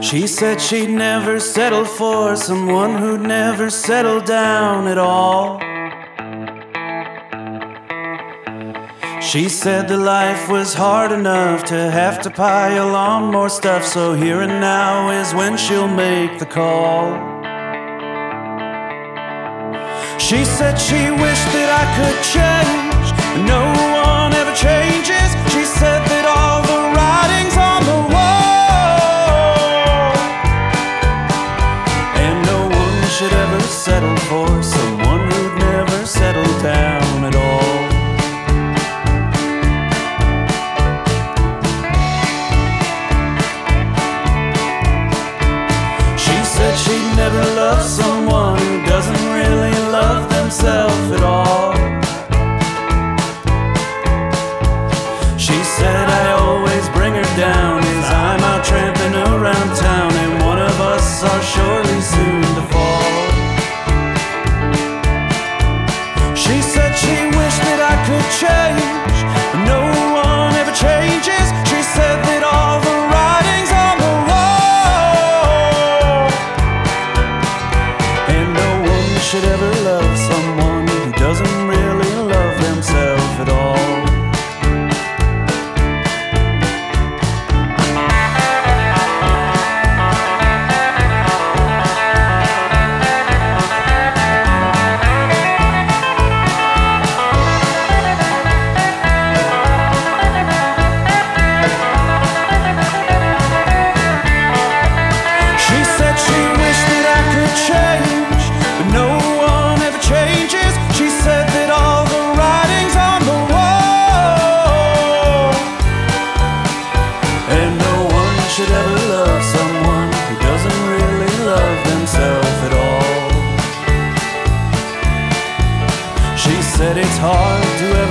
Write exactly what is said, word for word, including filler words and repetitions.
She said she'd never settle for someone who'd never settle down at all. She said that life was hard enough to have to pile on more stuff, so here and now is when she'll make the call. She said she wished that I could change, but no one ever changes. She said that all the writing's on the wall, and no one should ever settle for someone who'd never settled down at all. She said she'd never love someone who doesn't really love themselves at all. She said I always bring her down as I'm out tramping around town, and one of us are surely soon to fall. She said she wished that I could change, but no one ever changes. She said that all the writing's on the wall, and no one should ever love someone who doesn't really love themselves at all. Should ever love someone who doesn't really love themselves at all. She said it's hard to ever